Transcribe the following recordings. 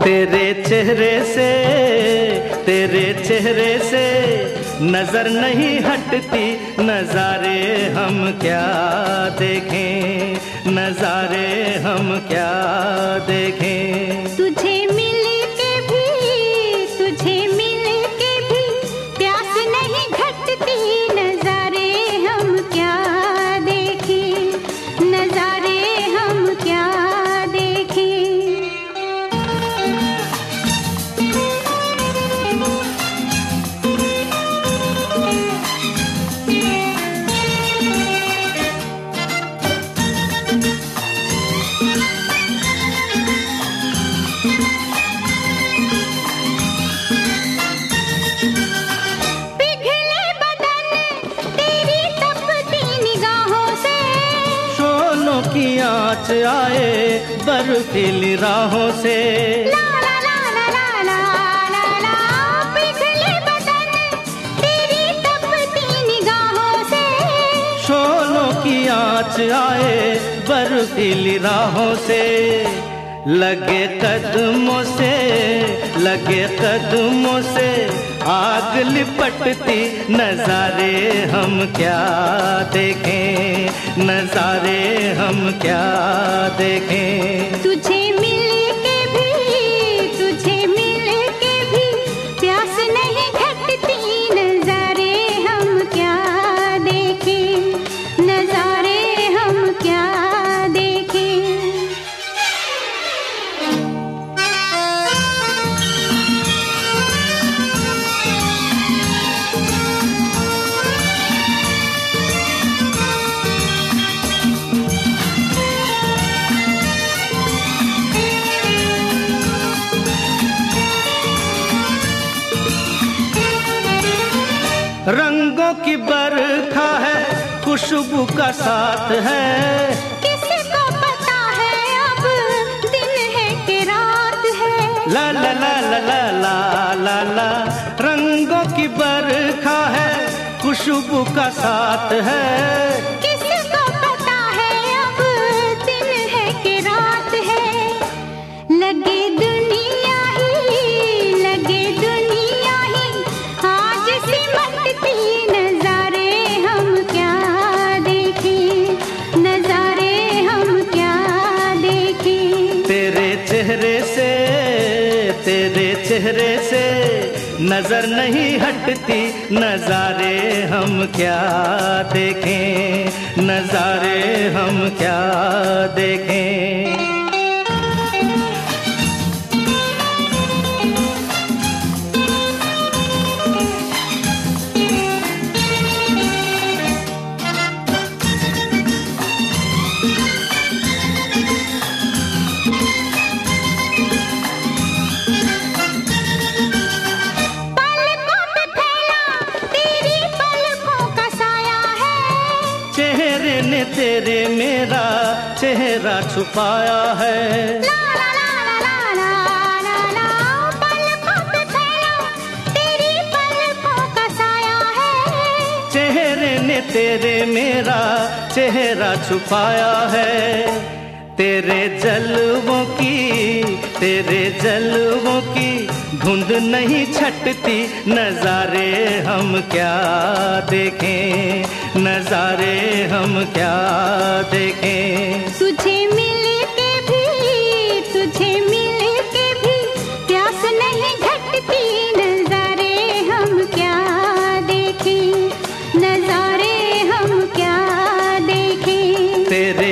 तेरे चेहरे से नजर नहीं हटती, नजारे हम क्या देखें, नजारे हम क्या देखें। तुझे मिल के भी प्यास नहीं घटती, नजारे हम क्या देखें, नजारे हम क्या देखें। की आँच आए बर्फीली राहों से, ला ला ला ला ला ला ला, पिघले बदन तेरी तपती निगाहों से। शोलों की आँच आए बर्फीली राहों से, लगे कदमों से आग लिपटती, नजारे हम क्या देखें, नजारे हम क्या देखें। तुझे मिल के भी प्यास नहीं घटती, नजारे हम क्या देखें, नजारे हम क्या देखें। रंगों की बरखा है, खुशबू का साथ है, किसको पता है अब दिन है कि रात है। ला ला ला ला ला ला ला ला, रंगों की बरखा है, खुशबू का साथ है, किसको पता है अब दिन है कि रात है। लगे दुनिया ही आज सिमटती, नजारे हम क्या देखें, नजारे हम क्या देखें। तेरे चेहरे से नजर नहीं हटती, नजारे हम क्या देखें, नजारे हम क्या देखें। तेरे मेरा चेहरा छुपाया है, ला ला ला ला ला ला ला, पलकों पे फैला तेरी पलकों का साया है। चेहरे ने तेरे मेरा चेहरा छुपाया है, तेरे जलवों की धुंध नहीं छटती, नजारे हम क्या देखें, नजारे हम क्या देखें। तुझे मिल के भी प्यास नहीं घटती, नजारे हम क्या देखें, नजारे हम क्या देखें। तेरे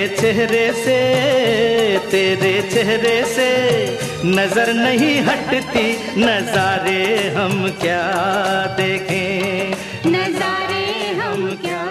चेहरे से नजर नहीं हटती, नजारे हम क्या देखें, नजारे हम क्या